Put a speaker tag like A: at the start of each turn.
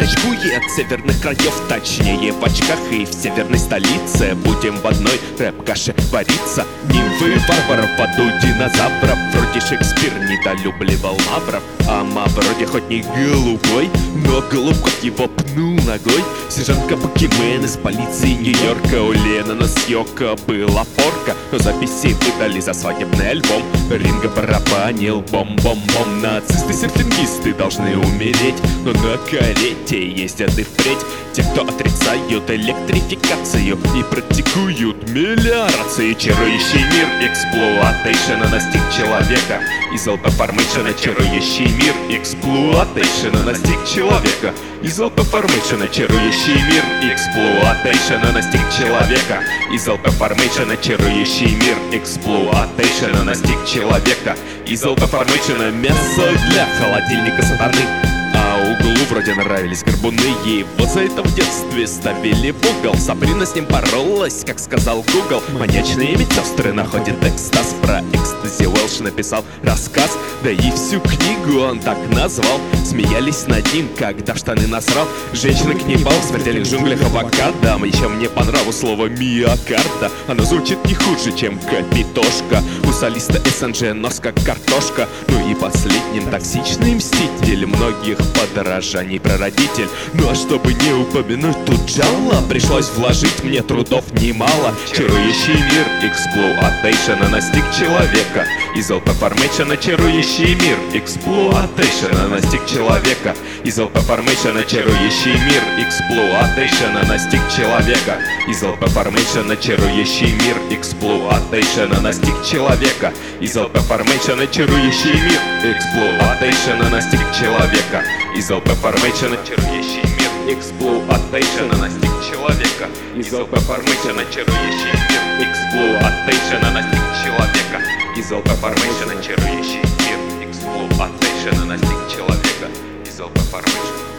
A: бует северных краев, точнее в очках и в северной столице. Будем в одной рэп-каше вариться. Нимфы варваров в аду динозавров. Вроде Шекспир недолюбливал мавров, а мав вроде хоть не голубой, но Голубков его пнул ногой. Сержантка Покемен из полиции Нью-Йорка. У Леннона съёка была порка, но записи выдали за свадебный альбом. Ринго барабанил бом-бом-бом. Нацисты-серфингисты должны умереть, но на карете ездят и впредь те, кто отрицают электрификацию и практикуют мелиорации. Чарующий мир эксплуатейшена настиг человека. Из алпа-формейшена чарующий мир эксплуатейшена настиг человека. Из алпа-формейшена чарующий мир эксплуатейшена настиг человека. Из алпа-формейшена чарующий мир эксплуатейшена настиг человека. Из алпа-формейшена мясо для холодильника сатаны. А углу вроде нравились горбуны, его за это в детстве ставили в угол. Сабрина с ним боролась, как сказал Google. Маньячные медсестры находят экстаз. Про экстази Уэлш написал рассказ, да и всю книгу он так назвал. Смеялись над ним, когда в штаны насрал. Женщины к небал смертели в джунглях авокадо. Еще мне понравилось слово миокарда. Оно звучит не хуже, чем капитошка. У солиста СНЖ нос как картошка. Ну и последним токсичный мститель многих подорожаний прародитель. Ну а чтобы не упомянуть тут Джалла, пришлось вложить мне трудов немало. Чарующий мир эксплуатейшена настиг человека. Из алпа-формейшена чарующий мир эксплуатейшена настиг человека. Из алпа-формейшена чарующий мир эксплуатейшена настиг человека. Из алпа-формейшена чарующий мир эксплуатейшена настиг человека. Из алпа-формейшена чарующий мир эксплуатейшена настиг человека. Из алпа-формейшена чарующий мир эксплуатейшена настиг человека. Из алпа-формейшена чарующий мир эксплуатейшена настиг человека. Из алпа-формейшена чарующий мир эксплуатейшена настиг человека. Из алпа-формейшена